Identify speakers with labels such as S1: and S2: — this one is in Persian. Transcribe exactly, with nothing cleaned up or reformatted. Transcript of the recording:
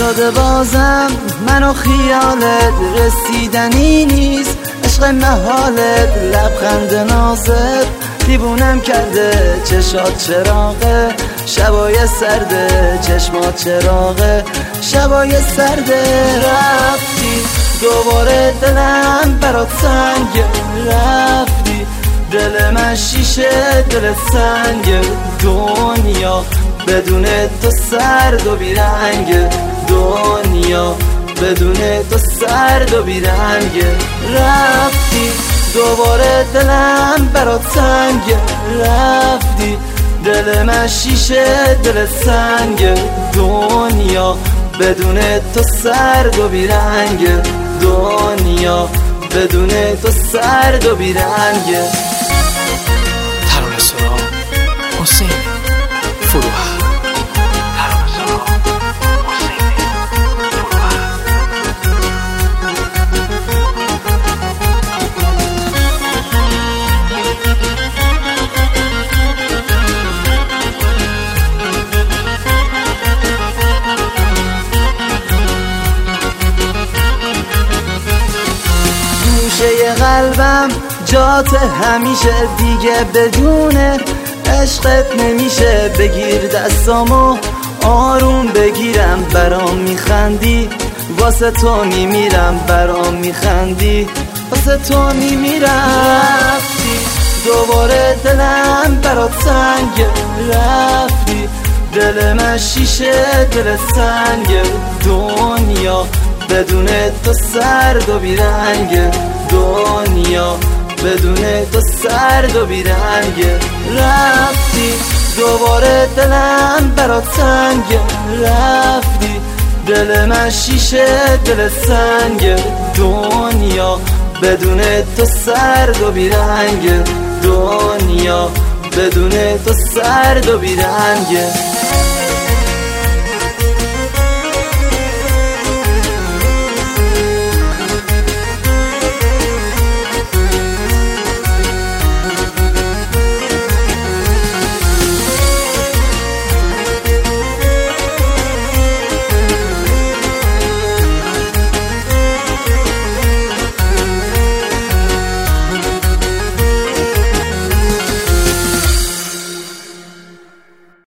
S1: نشده بازم منو خیالت رسیدنی نیست، عشق محالت لبخند نازت دیوونم کرده، چشات چراغه شبای سرده، چشمات چراغه شبای سرده. رفتی دوباره دلم برات سنگ، رفتی دل من شیشه دل سنگ، دنیا بدون تو سرد و بیرنگ، دنیا بدون تو سرد و بیرنگ. رفتی دوباره دلم برات سنگ، رفتی دل من شیشه دل سنگ، دنیا بدون تو سرد و بیرنگ، دنیا بدون تو سرد و بیرنگ.
S2: ترانه سرا حسین فروغ.
S1: گوشه قلبم جات همیشه دیگه، بدونه عشقت نمیشه. بگیر دستامو آروم بگیرم، برام میخندی واسه تو میمیرم، برام میخندی واسه تو میمیرم. رفتی دوباره دلم برات سنگ، رفتی دل من شیشه دل سنگ، دنیا بدون تو سرد و بیرنگ، دنیا بدون تو سرد و بیرنگ. رفتی دوباره دلم برات سنگ، رفتی دل من شیشه دل سنگ، دنیا بدون تو سرد و بیرنگ، دنیا بدون تو سرد و بیرنگ.